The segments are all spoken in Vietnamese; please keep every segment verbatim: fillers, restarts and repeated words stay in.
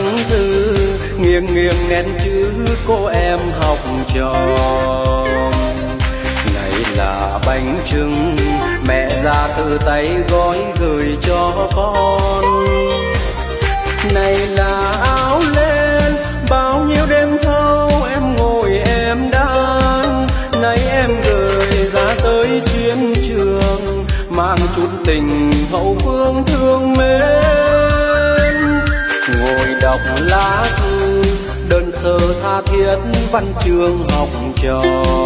cánh thư nghiêng nghiêng nét chữ cô em học trò. Này là bánh trưng mẹ ra tự tay gói gửi cho con. Này là áo len bao nhiêu đêm thâu em ngồi em đan. Này em gửi ra tới chiến trường mang chút tình hậu phương thương mến. Ngồi đọc lá thư đơn sơ tha thiết văn chương học trò.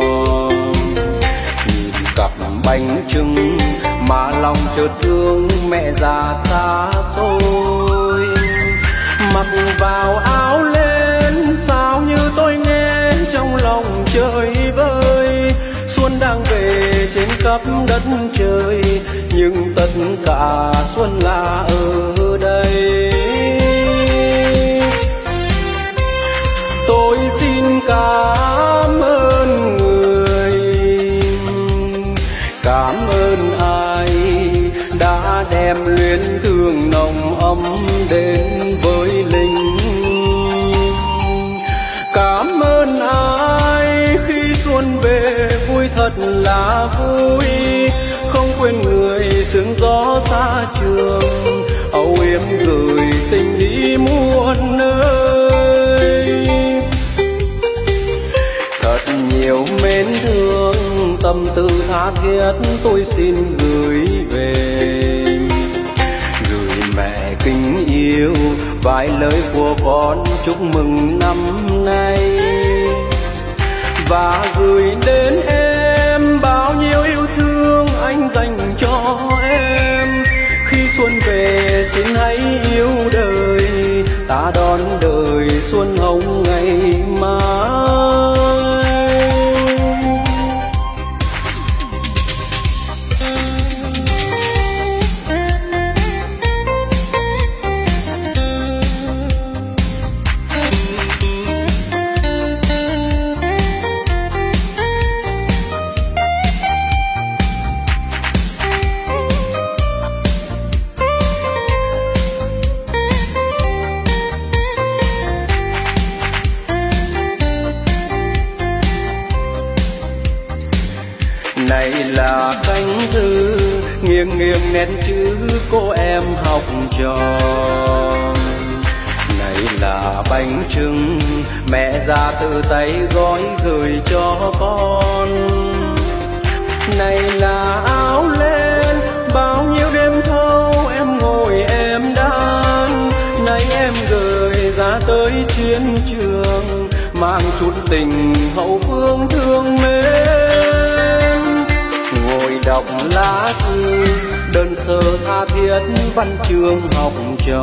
Nhìn cặp bánh trưng mà lòng chợt thương mẹ già xa xôi. Mặc vào áo lên sao như tôi nghe trong lòng trời vơi. Xuân đang về trên khắp đất trời nhưng tất cả xuân là ở đây. Tôi xin cảm ơn người, cảm ơn ai đã đem luyến thương nồng ấm đến với linh. Cảm ơn ai khi xuân về vui thật là vui. Không quên người sương gió xa trường âu yếm gửi tình đi muôn nơi. Thật nhiều mến thương tâm tư tha thiết tôi xin gửi về. Gửi mẹ kính yêu vài lời của con chúc mừng năm nay. Và gửi đến em bao nhiêu yêu thương anh dành cho em. Khi xuân về xin hãy yêu đời ta đón đời xuân hồng ngày mai. Này là cánh thư nghiêng nghiêng nét chữ cô em học trò. Này là bánh trưng mẹ già tự tay gói gửi cho con. Này là áo len bao nhiêu đêm thâu em ngồi em đan. Này em gửi ra tới chiến trường mang chút tình hậu phương thương mến. Ngồi đọc lá thư đơn sơ tha thiết văn chương học trò.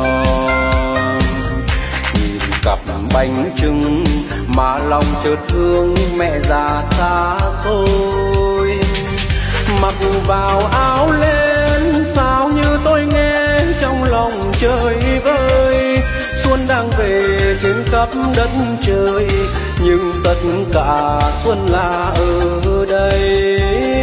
Nhìn cặp bánh trưng mà lòng chợt thương mẹ già xa xôi. Mặc vào áo lên sao như tôi nghe trong lòng trời vơi. Xuân đang về trên khắp đất trời nhưng tất cả xuân là ở đây.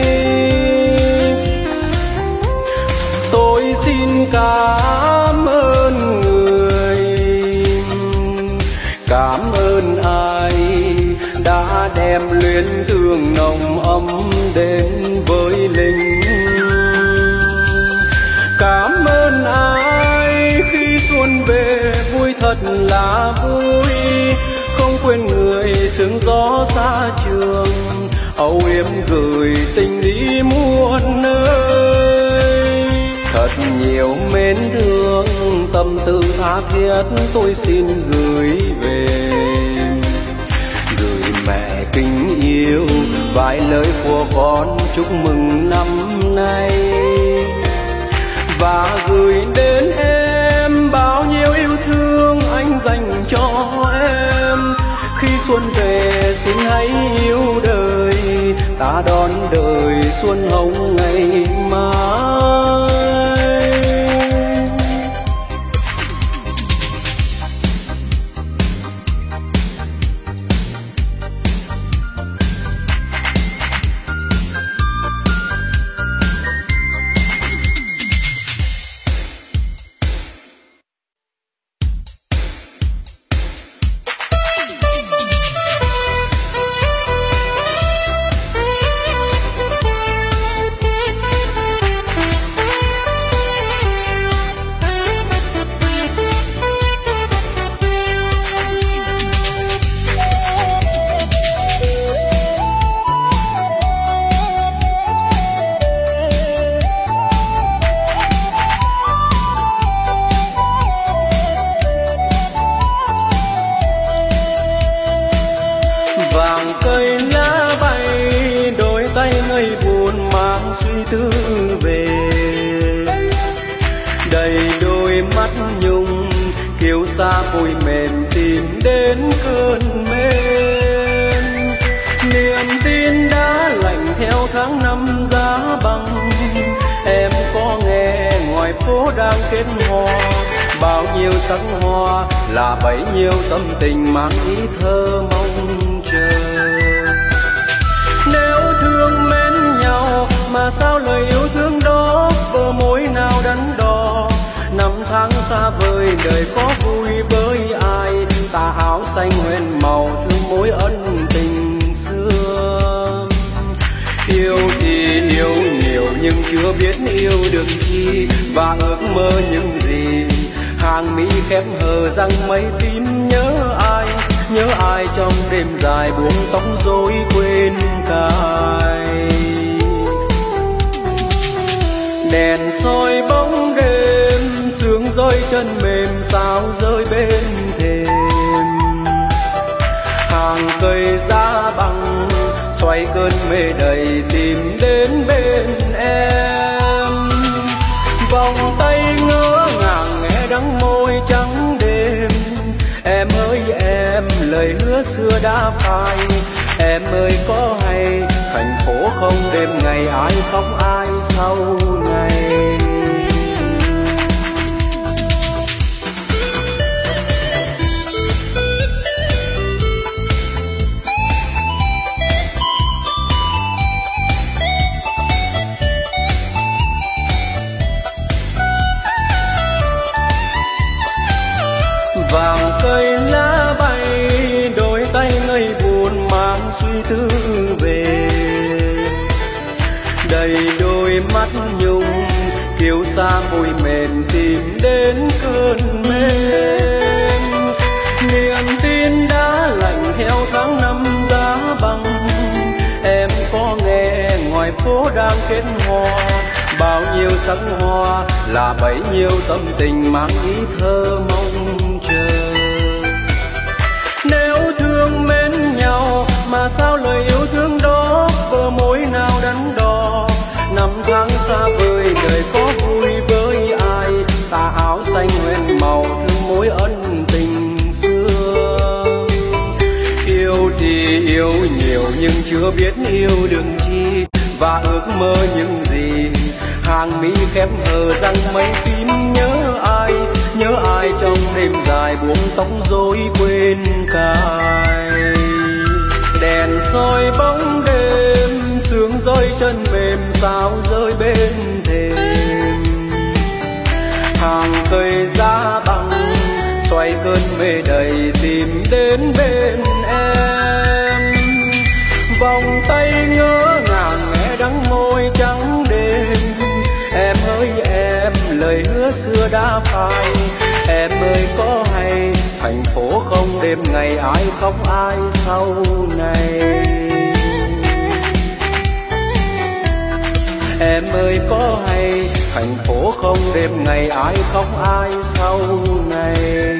Tôi xin cảm ơn người, cảm ơn ai đã đem luyến thương nồng ấm đến với linh. Cảm ơn ai khi xuân về vui thật là vui. Không quên người sương gió xa trường âu yếm gửi tình đi muôn nơi. Thật nhiều mến thương tâm tư tha thiết tôi xin gửi về. Gửi mẹ kính yêu vài lời của con chúc mừng năm nay. Và gửi đến em bao nhiêu yêu thương anh dành cho em. Khi xuân về xin hãy yêu đời ta đón đời xuân hồng ngày mai. mang suy tư về. Đầy đôi mắt nhung kiêu sa vội mềm tìm đến cơn mến. Niềm tin đã lạnh theo tháng năm giá băng. Em có nghe ngoài phố đang kết hoa, bao nhiêu sắc hoa là bấy nhiêu tâm tình mang ý thơ mong chờ. Nếu thương mến nhau mà sao lời yêu thương đó bờ môi nào đắn đo. Năm tháng xa vời đời có vui với ai, tà áo xanh hoen màu thương mối ân tình xưa. Yêu thì yêu nhiều nhưng chưa biết yêu được chi, và ước mơ những gì hàng mi khép hờ răng mây tím. Nhớ ai, nhớ ai trong đêm dài buông tóc rối quên cài. Đèn soi bóng đêm, sương rơi chân mềm sao rơi bên thềm. Hàng cây giá băng xoay cơn mê đầy tìm đến bên em. Vòng tay ngỡ ngàng nghe đắng môi trắng đêm. Em ơi em, lời hứa xưa đã phai. Em ơi có hay thành phố không đêm ngày ai khóc ai sau ngày. Vàng cây lá bay, đôi tay ngây buồn mang suy tư về. Đầy đôi mắt nhung kiêu sa môi mềm tìm đến cơn mến. Niềm tin đã lạnh theo tháng năm giá băng. Em có nghe ngoài phố đang kết hoa, bao nhiêu sắc hoa là bấy nhiêu tâm tình mang ý thơ mong chờ. Nếu thương mến nhau mà sao lời yêu thương đó bờ môi nào đắn đo. Năm tháng xa vời đời có vui với ai, tà áo xanh hoen màu thương mối ân tình xưa. Yêu thì yêu nhiều nhưng chưa biết yêu đừng chi, và ước mơ những gì hàng mi khép hờ răng mây tím. Nhớ ai, nhớ ai trong đêm dài buông tóc rối quên cài. Đèn soi bóng đêm, sương rơi chân mềm sao rơi bên thềm. Hàng cây giá băng xoay cơn mê đầy tìm đến bên em. Vòng tay ngỡ ngàng nghe đắng môi trắng đêm. Em ơi em, lời hứa xưa đã phai. Em ơi có hay thành phố không đêm ngày ai khóc ai sau này. Em ơi có hay thành phố không đêm ngày ai khóc ai sau này.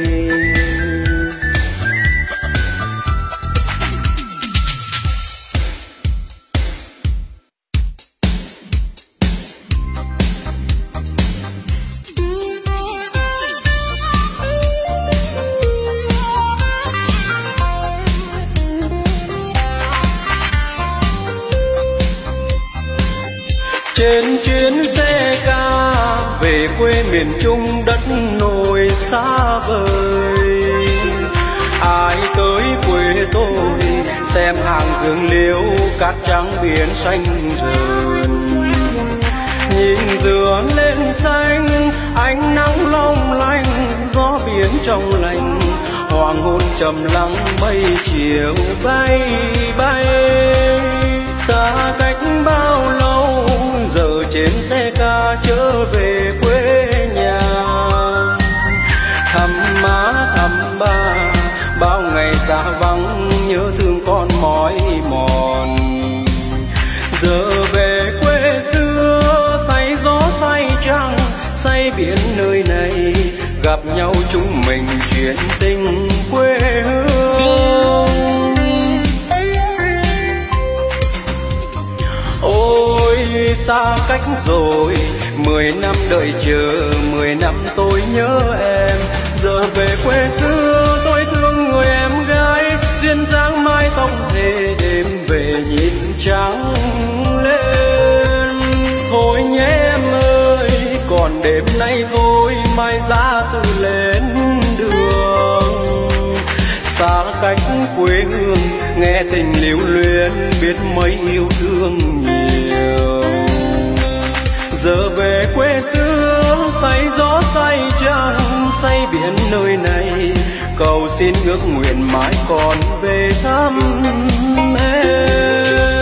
Trên chuyến xe ca về quê miền Trung đất nổi xa vời. Ai tới quê tôi xem hàng dương liễu cát trắng biển xanh rờn. Nhìn dừa lên xanh ánh nắng long lanh, gió biển trong lành hoàng hôn trầm lắng mây chiều bay bay. Xa cách bao lâu giờ trên xe ca trở về quê nhà. Thăm má thăm ba bao ngày xa vắng nhớ thương con mỏi mòn. Giờ về quê xưa say gió say trăng say biển nơi này, gặp nhau chúng mình chuyện tình quê hương. Ôi xa cách rồi, mười năm đợi chờ, mười năm tôi nhớ em. Giờ về quê xưa tôi thương người em gái, duyên dáng mái tóc thề đêm về nhìn trắng lên. Thôi nhé em ơi, còn đêm nay thôi, mai ra từ lên đường. Xa cách quê hương, nghe tình lưu luyến, biết mấy yêu thương nhiều. Giờ về quê xưa, say gió say trăng, say biển nơi này, cầu xin ước nguyện mãi còn về thăm em.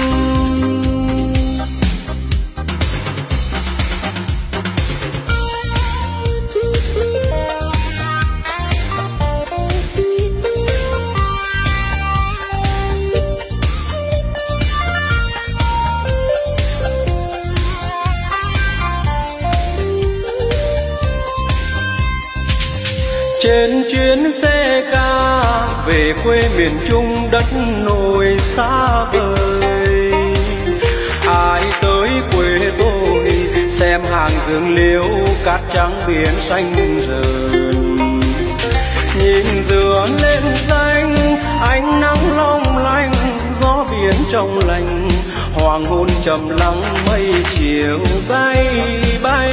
Trên chuyến xe ca về quê miền Trung đất nổi xa vời, ai tới quê tôi xem hàng dương liễu, cát trắng biển xanh rờn. Nhìn dừa lên xanh, ánh nắng long lanh, gió biển trong lành, hoàng hôn trầm lắng, mây chiều bay bay.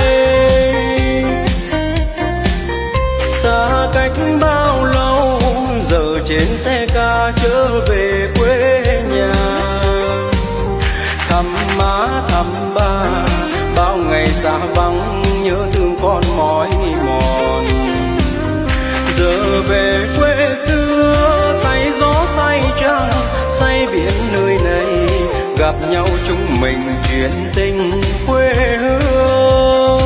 Xa cách bao lâu, giờ trên xe ca trở về quê nhà. Thăm má thăm ba, bao ngày xa vắng, nhớ thương con mỏi mòn. Giờ về quê xưa, say gió say trăng, say biển nơi này, gặp nhau chúng mình chuyện tình quê hương.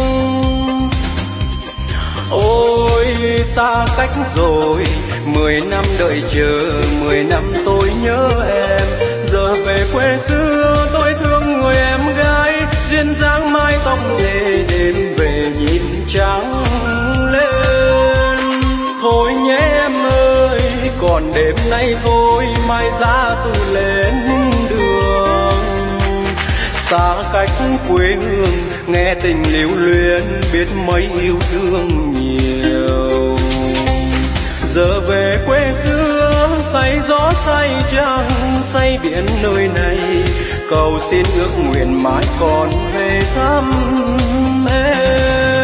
Ôi xa cách rồi, mười năm đợi chờ, mười năm tôi nhớ em. Giờ về quê xưa tôi thương người em gái, duyên dáng mái tóc thề đêm về nhìn trắng lên. Thôi nhé em ơi, còn đêm nay thôi, mai ra từ lên đường. Xa cách quê hương, nghe tình lưu luyến, biết mấy yêu thương nhiều. Giờ về quê xưa, say gió say trăng, say biển nơi này, cầu xin ước nguyện mãi còn về thăm em.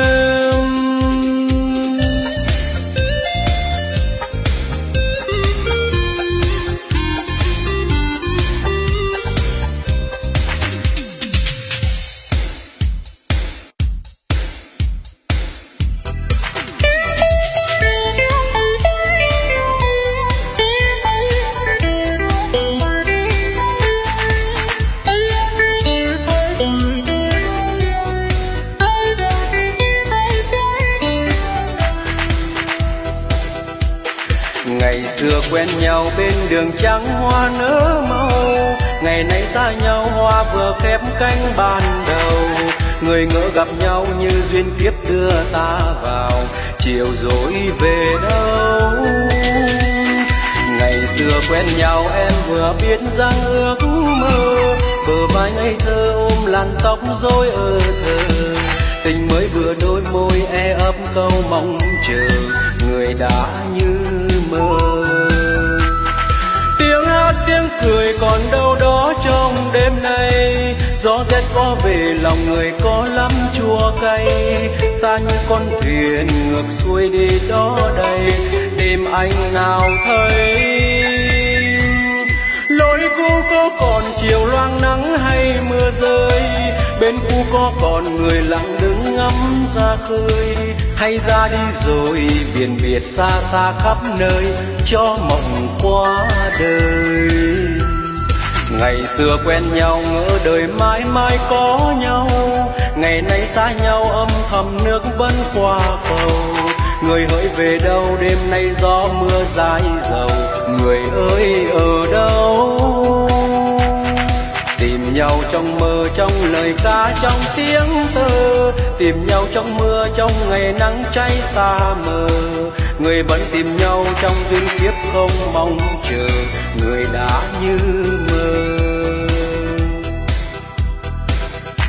Xưa quen nhau bên đường trắng hoa nở màu, ngày nay xa nhau hoa vừa khép cánh ban đầu. Người ngỡ gặp nhau như duyên kiếp đưa ta vào, chiều rồi về đâu. Ngày xưa quen nhau em vừa biết rằng ước mơ, bờ vai ngây thơ ôm làn tóc rối ở thơ. Tình mới vừa đôi môi e ấp câu mong chờ, người đã như mơ. Tiếng hát tiếng cười còn đâu đó trong đêm nay, gió rét có về lòng người có lắm chua cay. Ta như con thuyền ngược xuôi đi đó đây, tìm anh nào thấy. Lối cũ có còn chiều loang nắng hay mưa rơi, bên cũ có còn người lặng đứng ngắm ra khơi. Hay ra đi rồi biển biệt xa xa khắp nơi, cho mộng qua đời. Ngày xưa quen nhau ngỡ đời mãi mãi có nhau, ngày nay xa nhau âm thầm nước vẫn qua cầu. Người hỡi về đâu đêm nay gió mưa dài dầu, người ơi ở đâu? Tìm nhau trong mơ trong lời ca trong tiếng thơ, tìm nhau trong mưa trong ngày nắng cháy xa mờ. Người vẫn tìm nhau trong duyên kiếp không mong chờ, người đã như mơ.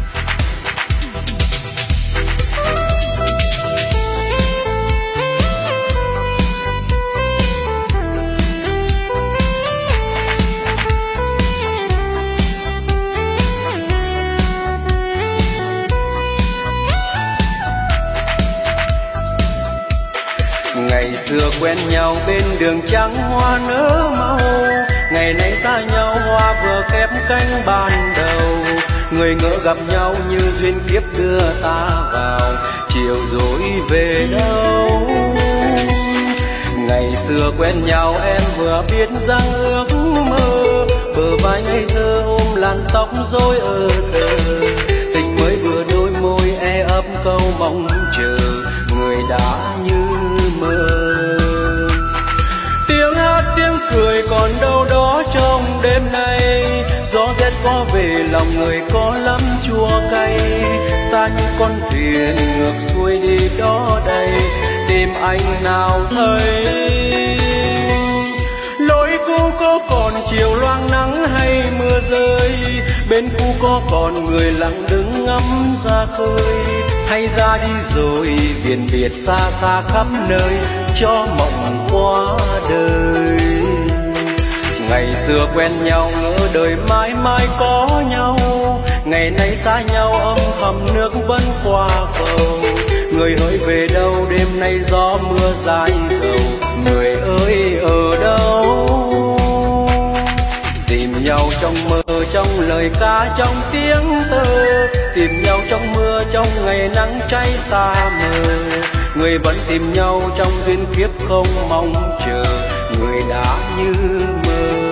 xưa quen nhau bên đường trắng hoa nở màu, ngày nay xa nhau hoa vừa khép cánh ban đầu. Người ngỡ gặp nhau như duyên kiếp đưa ta vào, chiều rồi về đâu. Ngày xưa quen nhau em vừa biết rằng ước mơ, bờ vai ngây thơ ôm làn tóc rối ở thờ. Tình mới vừa đôi môi e ấp câu mong chờ, người đã như mơ. Tiếng hát tiếng cười còn đâu đó trong đêm nay, gió rét có về lòng người có lắm chua cay. Ta như con thuyền ngược xuôi đi đó đây, tìm anh nào thấy. Lối cũ có còn chiều loang nắng hay mưa rơi, bên cũ có còn người lặng đứng ngắm ra khơi. Hay ra đi rồi biển biệt xa xa khắp nơi, cho mộng qua đời. Ngày xưa quen nhau ngỡ đời mãi mãi có nhau, ngày nay xa nhau âm thầm nước vẫn qua cầu. Người hỡi về đâu đêm nay gió mưa dài dầu, người ơi ở đâu. Tìm nhau trong mơ trong lời ca trong tiếng thơ, tìm nhau trong mưa trong ngày nắng cháy xa mờ. Người vẫn tìm nhau trong duyên kiếp không mong chờ, người đã như mơ.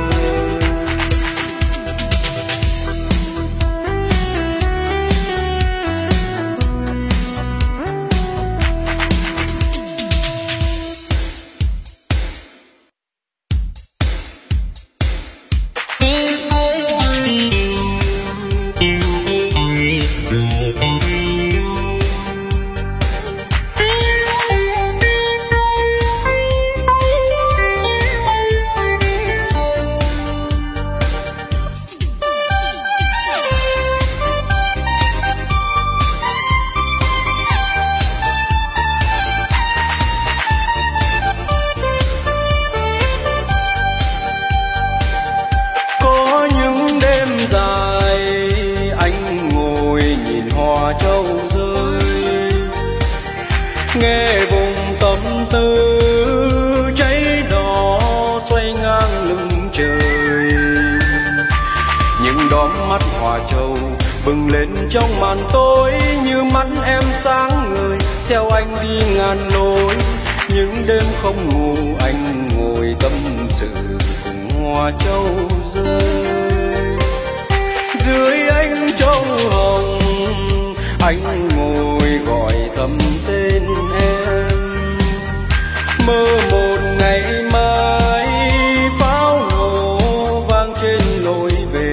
nghe vùng tâm tư cháy đỏ xoay ngang lưng trời. Những đóm mắt hòa trầu bừng lên trong màn tối, như mắt em sáng ngời theo anh đi ngàn lối. Những đêm không ngủ anh ngồi tâm sự cùng hoa châu rơi. Dưới ánh châu hồng anh ngồi gọi thầm tên em, mơ một ngày mai pháo nổ vang trên lối về.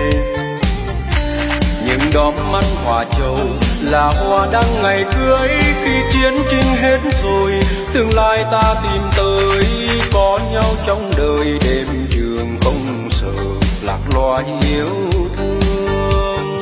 Những đóm mắt hoa trầu là hoa đăng ngày cưới, khi chiến tranh hết rồi tương lai ta tìm tới. Có nhau trong đời đêm trường không sợ lạc loài yêu thương.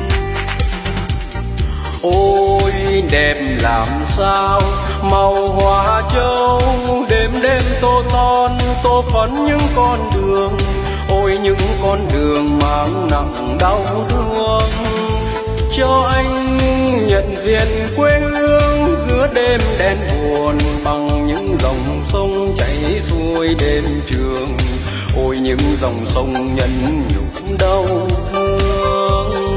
Ôi đẹp làm sao màu hoa châu, đêm đêm tô son tô phấn những con đường. Ôi những con đường mang nặng đau thương, cho anh nhận diện quê hương giữa đêm đen buồn bằng những dòng sông chảy xuôi đêm trường. Ôi những dòng sông nhẫn nhục đau thương.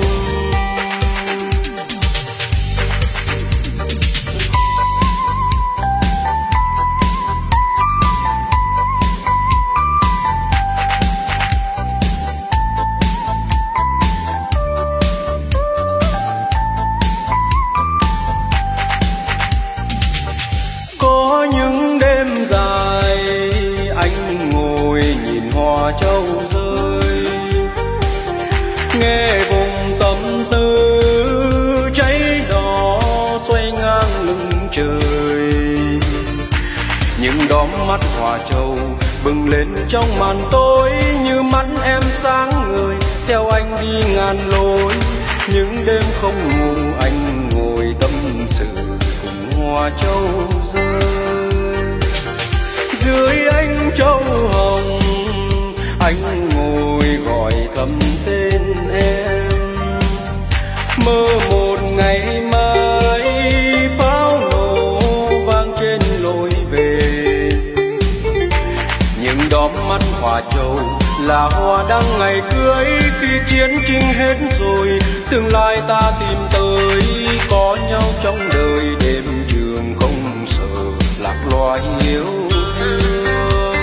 Có những đêm dài anh ngồi nhìn hoa châu rơi, nghe vùng tâm tư cháy đỏ xoay ngang lưng trời. Những đóm mắt hoa châu bừng lên trong màn tối, như mắt em sáng ngời theo anh đi ngàn lối. Những đêm không ngủ anh ngồi tâm sự cùng hoa châu rơi. Dưới ánh châu hồng anh ngồi gọi thầm tên em, mơ một ngày mai pháo nổ vang trên lối về. mắt hòa trầu là hoa đăng ngày cưới. Khi chiến tranh hết rồi tương lai ta tìm tới, có nhau trong đời đêm trường không sợ lạc loài yêu thương.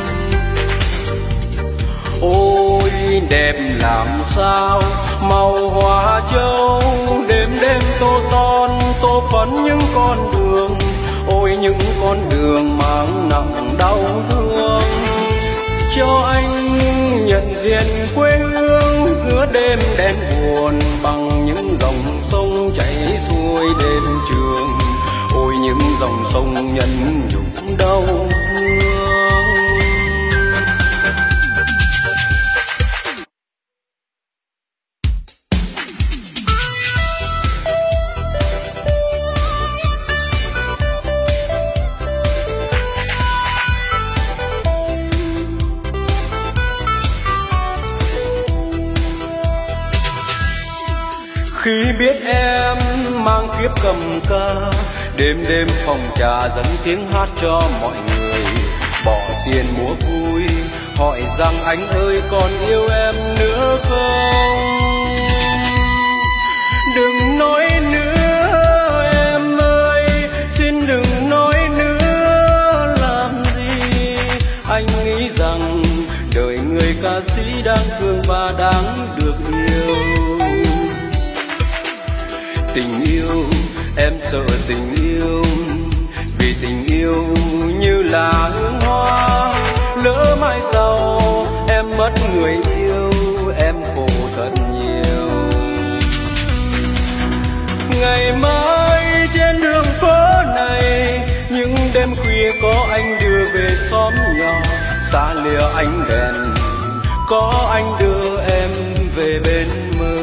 Ôi đẹp làm sao màu hoa châu, đêm đêm tô son tô phấn những con đường. Ôi những con đường mang nặng đau thương, cho anh nhận diện quê hương giữa đêm đen buồn bằng những dòng sông chảy xuôi đêm trường. Ôi những dòng sông nhân nhục đau thương. Khi biết em mang kiếp cầm ca, đêm đêm phòng trà dẫn tiếng hát cho mọi người. Bỏ tiền mua vui, hỏi rằng anh ơi còn yêu em nữa không? Đừng nói nữa em ơi, xin đừng nói nữa làm gì. Anh nghĩ rằng đời người ca sĩ đang thương và đáng được yêu. Tình yêu, em sợ tình yêu, vì tình yêu như là hương hoa. Lỡ mai sau em mất người yêu, em khổ thật nhiều. Ngày mai trên đường phố này, những đêm khuya có anh đưa về xóm nhỏ. Xa lìa ánh đèn, có anh đưa em về bên mơ.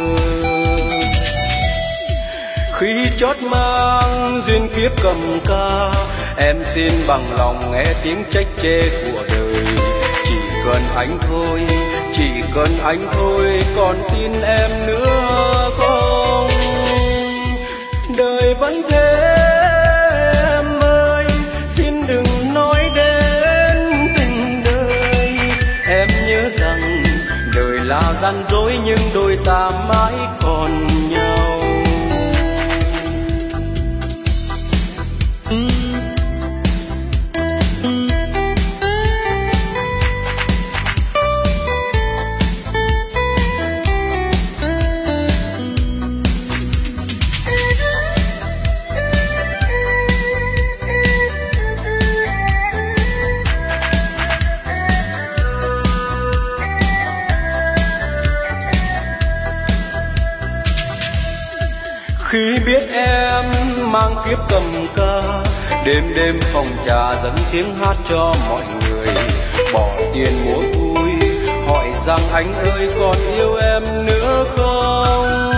Khi chót mang duyên kiếp cầm ca, em xin bằng lòng nghe tiếng trách chê của đời. Chỉ cần anh thôi, chỉ cần anh thôi, còn tin em nữa không? Đời vẫn thế em ơi, xin đừng nói đến tình đời. Em nhớ rằng đời là gian dối nhưng đôi ta mãi còn nhau. Khi biết em mang kiếp cầm ca, đêm đêm phòng trà dẫn tiếng hát cho mọi người. Bỏ tiền mua vui, hỏi rằng anh ơi còn yêu em nữa không?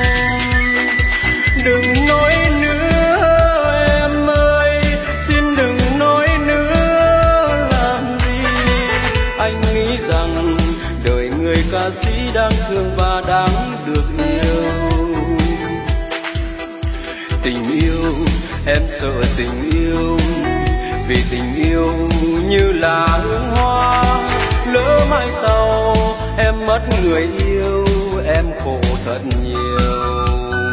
Đừng nói nữa em ơi, xin đừng nói nữa làm gì. Anh nghĩ rằng đời người ca sĩ đang thương và đáng được yêu. Tình yêu, em sợ tình yêu, vì tình yêu như là hương hoa. Lỡ mai sau em mất người yêu, em khổ thật nhiều.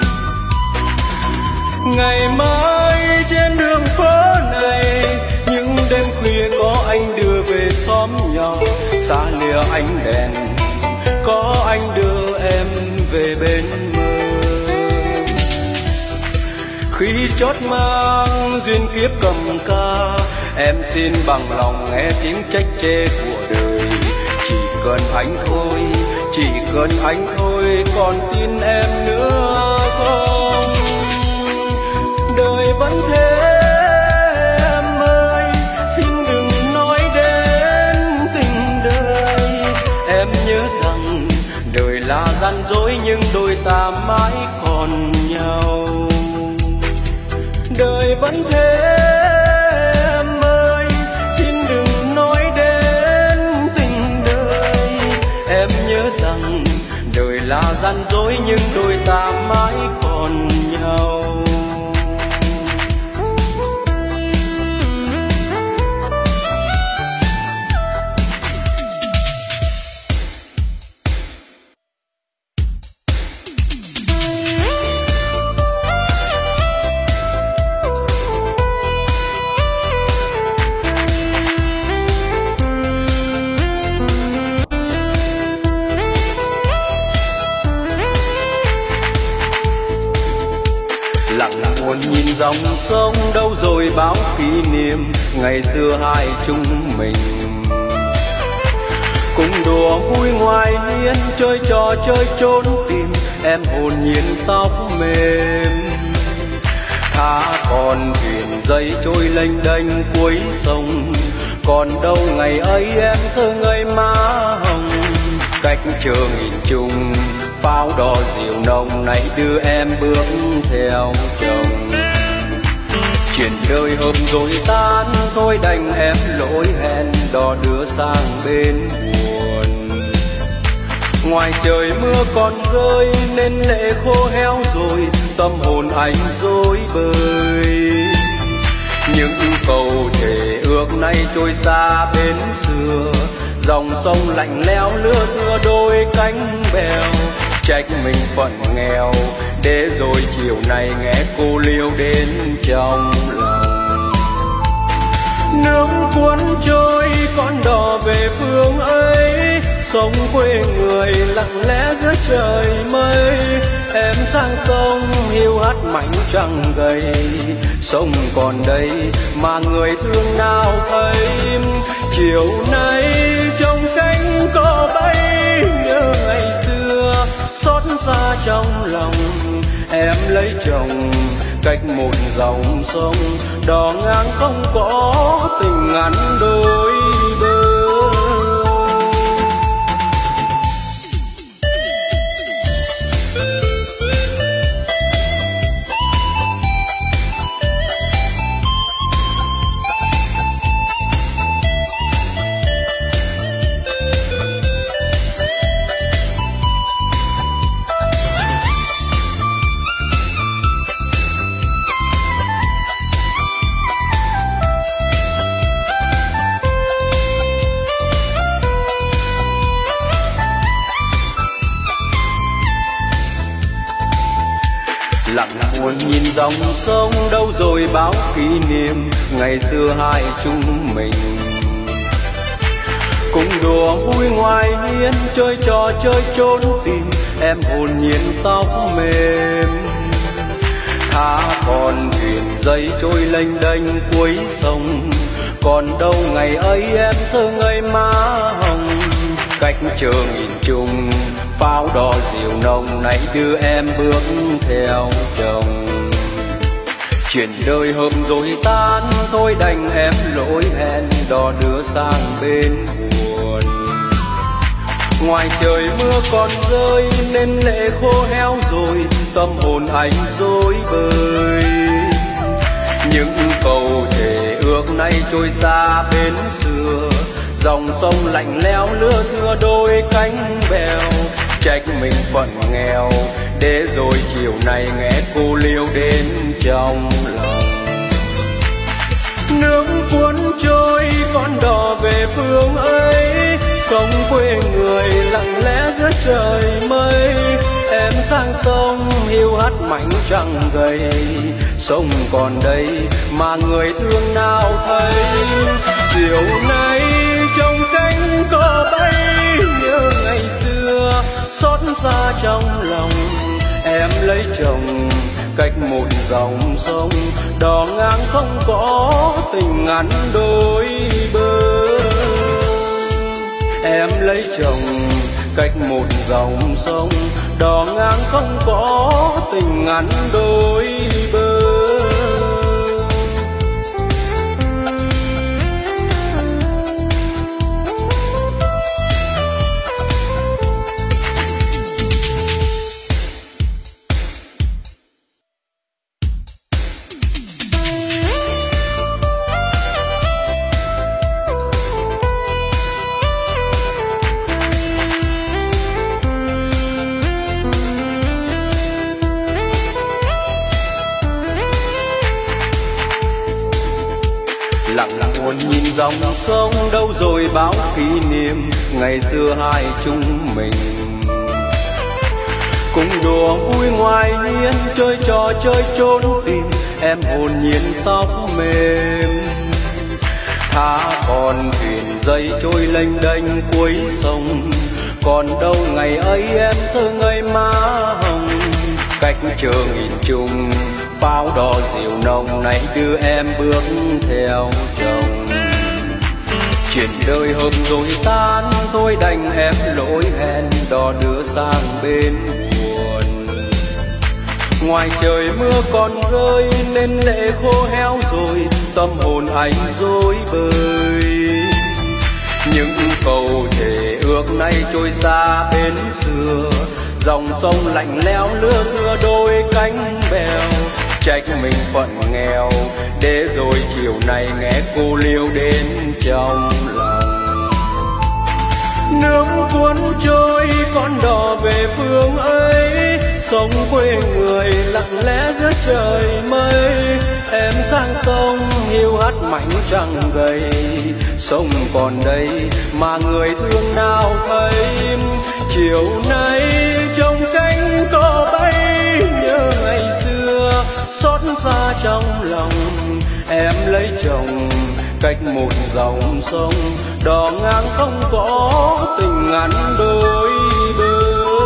Ngày mai trên đường phố này, những đêm khuya có anh đưa về xóm nhỏ. Xa lìa ánh đèn, có anh đưa em về bên mơ. Khi chót mang duyên kiếp cầm ca, em xin bằng lòng nghe tiếng trách chê của đời. Chỉ cần anh thôi, chỉ cần anh thôi, còn tin em nữa không? Đời vẫn thế em ơi, xin đừng nói đến tình đời. Em nhớ rằng đời là gian dối nhưng đôi ta mãi còn nhau. Đời vẫn thế em ơi, xin đừng nói đến tình đời. Em nhớ rằng đời là gian dối nhưng đôi ta mãi còn nhau. buồn nhìn dòng sông, đâu rồi báo kỷ niệm ngày xưa hai chúng mình. Cùng đùa vui ngoài hiên, chơi trò chơi trốn tìm, em hồn nhiên tóc mềm. Thả con thuyền dây trôi lênh đênh cuối sông, còn đâu ngày ấy em thơ ngây má hồng. Cách chờ nghìn trùng pháo đỏ dịu nồng, nay đưa em bước theo chồng. Chuyện đời hợp rồi tan, thôi đành em lỗi hẹn, đò đưa sang bên buồn. Ngoài trời mưa còn rơi nên lệ khô héo rồi, tâm hồn anh rối bời. Những câu thề ước nay trôi xa bến xưa, dòng sông lạnh lẽo lưa thưa đôi cánh bèo. Trách mình phận nghèo, để rồi chiều nay nghe cô liêu đến trong lòng. Nước cuốn trôi con đò về phương ấy, sông quê người lặng lẽ giữa trời mây. Em sang sông hiu hắt mảnh trăng gầy, sông còn đây mà người thương nào thấy. Chiều nay trong cánh cò bay, nhớ ngày xưa xót xa trong lòng. Em lấy chồng cách một dòng sông, đò ngang không có tình ngắn đôi bờ. Lặng buồn nhìn dòng sông, đâu rồi báo kỷ niệm ngày xưa hai chúng mình. Cùng đùa vui ngoài hiên, chơi trò chơi trốn tìm, em hồn nhiên tóc mềm. Thả con thuyền dây trôi lênh đênh cuối sông, còn đâu ngày ấy em thơ ngây má hồng. Cách chờ nghìn trùng pháo đỏ dịu nồng, nay đưa em bước theo chồng. Chuyện đời hợp rồi tan, thôi đành em lỗi hẹn, đò đưa sang bên buồn. Ngoài trời mưa còn rơi nên lệ khô héo rồi, tâm hồn anh rối bời. Những câu thề ước nay trôi xa bến xưa, dòng sông lạnh lẽo lưa thưa đôi cánh bèo. Trách mình phận nghèo, để rồi chiều nay nghe cô liêu đến trong lòng. Nước cuốn trôi con đò về phương ấy, sông quê người lặng lẽ giữa trời mây. Em sang sông hiu hắt mảnh trăng gầy, sông còn đây mà người thương nào thấy. Chiều nay trong cánh cò bay, nhớ ngày xưa xót xa trong lòng. Em lấy chồng cách một dòng sông, đò ngang không có tình ngắn đôi bờ. Em lấy chồng cách một dòng sông, đò ngang không có tình ngắn đôi bờ. Buồn nhìn dòng sông, đâu rồi báo kỷ niệm ngày xưa hai chúng mình. Cùng đùa vui ngoài hiên, chơi trò chơi trốn tìm, em hồn nhiên tóc mềm. Thả con thuyền dây trôi lênh đênh cuối sông, còn đâu ngày ấy em thơ ngây má hồng. Cách chờ nghìn trùng pháo đỏ rượu nồng này đưa em bước theo chồng. Chuyện đời hợp rồi tan thôi đành em lỗi hẹn đò đưa sang bên buồn. Ngoài trời mưa còn rơi nên lệ khô héo rồi, tâm hồn anh rối bời. Những câu thề ước nay trôi xa bên xưa, dòng sông lạnh lẽo lưa thưa đôi cánh bèo. Trách mình phận nghèo để rồi chiều nay nghe cô liêu đến trong lòng. Nước cuốn trôi con đò về phương ấy, sông quê người lặng lẽ giữa trời mây. Em sang sông hiu hắt mảnh trăng gầy, sông còn đây mà người thương nào thấy. Chiều nay trong cánh cò bay nhớ ngày xưa, xót xa trong lòng em lấy chồng cách một dòng sông. Đò ngang không có tình ngắn đôi bờ.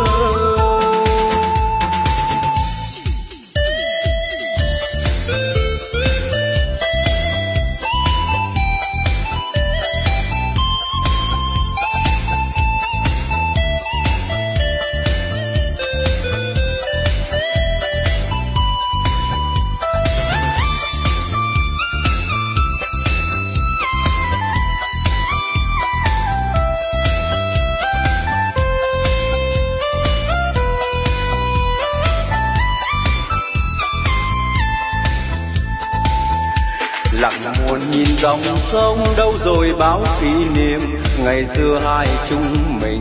Lặng buồn nhìn dòng sông đâu rồi bao kỷ niệm ngày xưa hai chúng mình.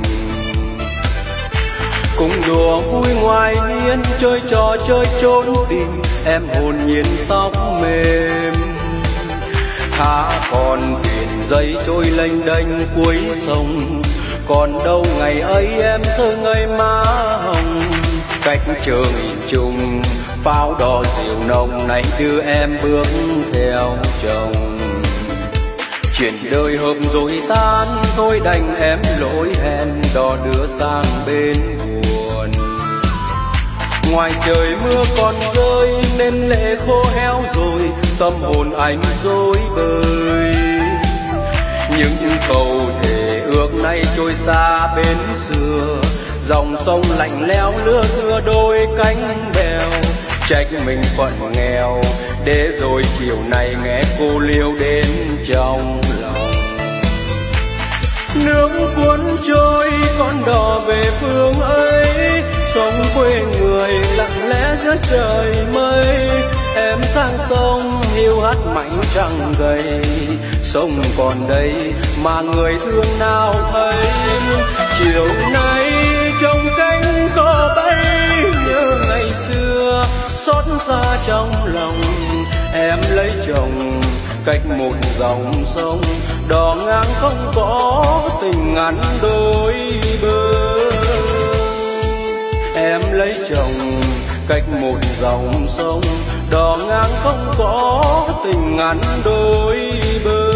Cùng đùa vui ngoài hiên chơi trò chơi trốn tìm, em hồn nhiên tóc mềm. Thả còn thuyền dây trôi lênh đênh cuối sông, còn đâu ngày ấy em thơ ngây má hồng. Cách chờ nghìn trùng pháo đỏ rượu nồng này đưa em bước theo chồng. Chuyện đời hợp rồi tan thôi đành em lỗi hẹn đò đưa sang bên buồn. Ngoài trời mưa còn rơi nên lệ khô héo rồi, tâm hồn anh rối bời. Những câu thề ước nay trôi xa bên xưa, dòng sông lạnh lẽo lưa thưa đôi cánh bèo. Trách mình phận nghèo để rồi chiều nay nghe cô liêu đến trong lòng. Nước cuốn trôi con đò về phương ấy, sông quê người lặng lẽ giữa trời mây. Em sang sông hiu hắt mảnh trăng gầy, sông còn đây mà người thương nào thấy. Chiều nay trong cánh cò bay nhớ ngày xưa, xót xa trong lòng em lấy chồng cách một dòng sông. Đò ngang không có tình ngắn đôi bờ. Em lấy chồng cách một dòng sông, đò ngang không có tình ngắn đôi bờ.